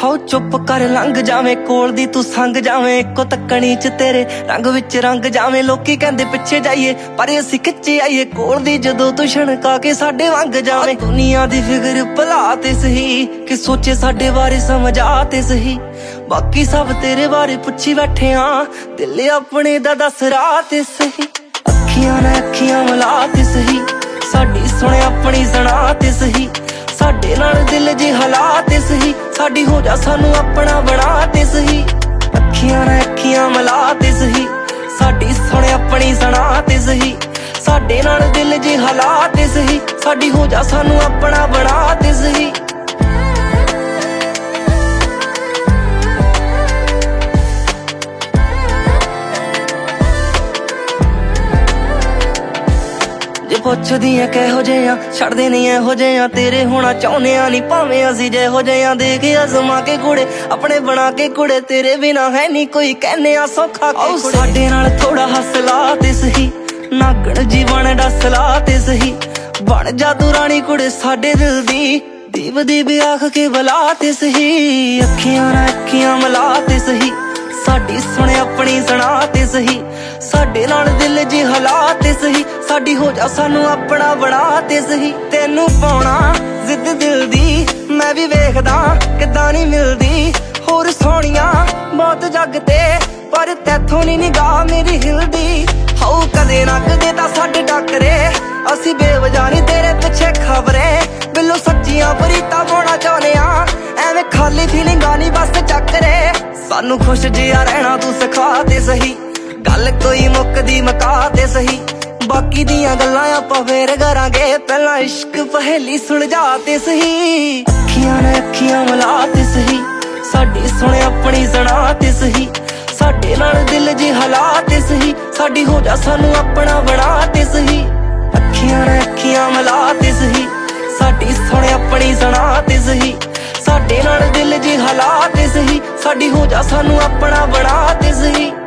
How ਚੁੱਪ ਕਰ ਲੰਘ ਜਾਵੇਂ ਕੋਲ ਦੀ ਤੂੰ ਸੰਗ ਜਾਵੇਂ ਇੱਕੋ ਤੱਕਣੀ ਚ ਤੇਰੇ ਰੰਗ ਵਿੱਚ ਰੰਗ ਜਾਵੇਂ। ਲੋਕੀ ਕਹਿੰਦੇ ਪਿੱਛੇ ਜਾਈਏ ਪਰ ਅਸੀਂ ਖਿੱਚੇ ਆਈਏ ਕੋਲ ਦੀ ਜਦੋਂ ਤੂੰ ਛਣਕਾ ਕੇ ਸਾਡੇ ਵਾਂਗ ਜਾਵੇਂ। ਦੁਨੀਆ ਦੀ ਫਿਕਰ ਭਲਾ ਤੇ ਸਹੀ ਕਿ ਸੋਚੇ ਸਾਡੇ ਬਾਰੇ ਸਮਝਾ ਤੇ ਸਹੀ ਬਾਕੀ ਸਭ ਤੇਰੇ ਬਾਰੇ ਪੁੱਛੀ ਬੈਠੇ ਆਂ ਦਿਲ ਆਪਣੇ ਦਾ ਦੱਸ ਰਾਹ ਤੇ ਸਹੀ। ਅੱਖੀਆਂ ਨਾਲ ਅੱਖੀਆਂ ਮਿਲਾ ਤੇ ਸਹੀ ਸਾਡੀ ਸੁਣੇ ਆਪਣੀ ਸੁਣਾ ਤੇ ਸਹੀ ਸਾਡੇ ਨਾਲ ਦਿਲ ਜੇ ਹਾਲਾਤ ਸਹੀ ਸਾਡੀ ਹੋ ਜਾ ਸਾਨੂੰ ਆਪਣਾ ਬਣਾ ਤੇ ਸਹੀ। ਅੱਖੀਆਂ ਨਾਲ ਅੱਖੀਆਂ ਮਿਲਾ ਤੇ ਸਹੀ ਸਾਡੀ ਸੁਣੇ ਆਪਣੀ ਸੁਣਾ ਤੇ ਸਹੀ ਸਾਡੇ ਨਾਲ ਦਿਲ ਜੇ ਹਾਲਾਤ ਸਹੀ ਸਾਡੀ ਹੋ ਜਾ ਸਾਨੂੰ ਆਪਣਾ ਬਣਾ ਤੇ ਸਹੀ। ਜੇ ਪੁੱਛਦੀਆਂ ਕਿਹੋ ਜਿਹੇ ਆ ਛੱਡਦੇ ਨਹੀਂ ਇਹੋ ਜਿਹੇ ਆ ਤੇਰੇ ਹੋਣਾ ਚਾਹੁੰਦੇ ਆ ਨੀ ਭਾਵੇਂ ਅਸੀਂ ਜਿਹੋ ਜਿਹੇ ਆ। ਦੇਖ ਅਜ਼ਮਾ ਕੇ ਕੁੜੇ ਆਪਣੇ ਬਣਾ ਕੇ ਕੁੜੇ ਤੇਰੇ ਬਿਨਾ ਹੈ ਨੀ ਕੋਈ ਕਹਿੰਦੇ ਆ ਸੌਖਾ ਕੇ ਕੁੜੇ। ਸਾਡੇ ਨਾਲ ਥੋੜਾ ਹੱਸਲਾ ਤੇ ਸਹੀ ਨਾਗਣ ਜੀਵਨ ਡਸਲਾ ਤੇ ਸਹੀ ਬਣ ਜਾ ਤੂੰ ਰਾਣੀ ਕੁੜੇ ਸਾਡੇ ਦਿਲ ਦੀ ਦੀਪ ਦੀਪ ਆਖ ਕੇ ਬੁਲਾ ਤੇ ਸਹੀ। ਅੱਖੀਆਂ ਨਾਲ ਅੱਖੀਆਂ ਮਿਲਾ ਤੇ ਸਹੀ ਸਾਡੀ ਸੁਣੇ ਆਪਣੀ ਸੁਣਾ ਤੇ ਸਹੀ ਸਾਡੇ ਨਾਲ ਦਿਲ ਜੇ ਹਾਲਾਤ ਸਹੀ ਸਾਡੀ ਹੋ ਜਾ ਸਾਨੂੰ ਆਪਣਾ ਬਣਾ ਤੇ ਸਹੀ। ਤੈਨੂੰ ਪਾਉਣਾ ਜ਼ਿੱਦ ਦਿਲ ਦੀ ਮੈਂ ਵੀ ਵੇਖਦਾ ਕਿੱਦਾਂ ਨਹੀਂ ਮਿਲਦੀ ਹੋਰ ਸੋਹਣੀਆਂ ਬਹੁਤ ਜੱਗ ਤੇ ਪਰ ਤੈਥੋਂ ਨੀ ਨਿਗਾਹ ਮੇਰੀ ਹਿਲਦੀ। ਹਾਉ ਕਦੇ ਨਾ ਕਦੇ ਤਾਂ ਸਾਡੇ ਟੱਕਰੇ ਅਸੀਂ ਬੇਵਜ੍ਹਾ ਨੀ ਤੇਰੇ ਪਿੱਛੇ ਖਬਰੇ ਬਿੱਲੋ ਸੱਚੀਆਂ ਬਰੀਤਾਂ ਪਾਉਣਾ ਚਾਹੁੰਦੇ ਆ ਐਵੇਂ ਖਾਲੀ ਫੀਲਿੰਗਾਂ ਨੀ ਬਸ ਚੱਕਰੇ ਸਾਨੂੰ ਖੁਸ਼ ਜਿਹਾ ਰਹਿਣਾ ਤੂੰ ਸਿਖਾ ਤੇ ਸਹੀ ਗੱਲ ਕੋਈ ਮੁੱਕਦੀ ਮੁਕਾ ਤੇ ਸਹੀ ਬਾਕੀ ਦੀਆਂ ਗੱਲਾਂ ਆਪਾਂ ਫੇਰ ਕਰਾਂਗੇ ਪਹਿਲਾਂ ਇਸ਼ਕ ਪਹੇਲੀ ਸੁਲਝਾ ਤੇ ਸਹੀ। ਅੱਖੀਆਂ ਨਾਲ ਅੱਖੀਆਂ ਮਿਲਾ ਤੇ ਸਹੀ ਸਾਡੀ ਸੁਣੇ ਆਪਣੀ ਸੁਣਾ ਤੇ ਸਹੀ ਸਾਡੇ ਨਾਲ ਦਿਲ ਜੇ ਹਾਲਾਤ ਸਹੀ ਸਾਡੀ ਹੋ ਜਾ ਸਾਨੂੰ ਆਪਣਾ ਬਣਾ ਤੇ ਸਹੀ। ਅੱਖੀਆਂ ਨਾਲ ਅੱਖੀਆਂ ਮਿਲਾ ਤੇ ਸਹੀ ਸਾਡੀ ਸੁਣੇ ਆਪਣੀ ਸੁਣਾ ਤੇ ਸਹੀ ਸਾਡੇ ਨਾਲ ਦਿਲ ਜੇ ਹਾਲਾਤ ਸਹੀ ਸਾਡੀ ਹੋ ਜਾ ਸਾਨੂੰ ਆਪਣਾ ਬਣਾ ਤੇ ਸਹੀ।